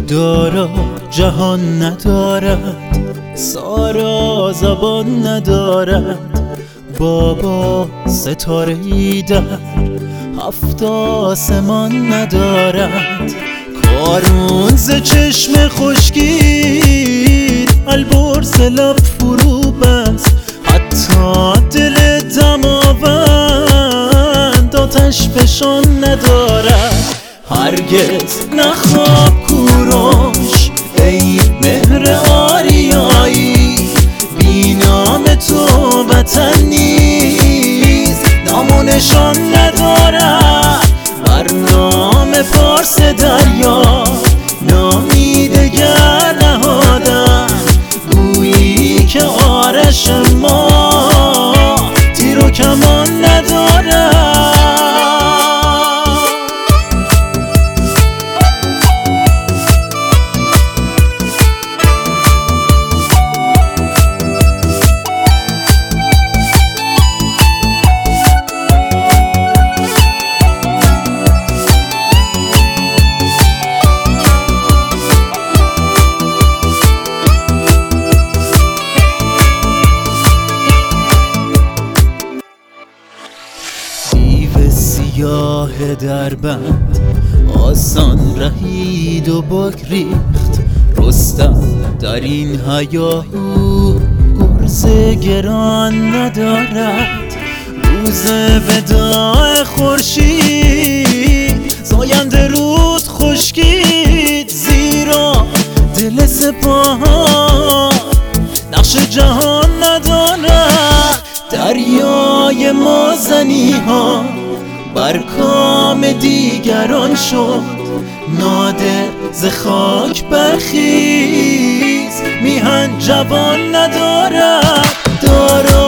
دارا جهان ندارد، سارا زبان ندارد، بابا ستاره‌ای در هفت آسمان ندارد. کارون ز چشم خشکید البرز لب فرو بست، حتی دل دماوند آتش فشان ندارد. هرگز نخواب کوروش ای مهر آریایی، بی نام تو وطن نیست نام و نشان ندارد. بر نام فارس دریا نامی دگر نهادن، گویی که آرش ما تیر و کمان ندارد. سیاه دربند آسان رهید و بگریخت، رستم در این هیاهو گرز گران ندارد. روز وداع خورشید زاینده رود خشکید، زیرا دل سپاهان نقش جهان ندارد. دریای مازنی ها بر کام دیگران شد، نادر ز خاک برخیز میهن جوان ندارد. دارا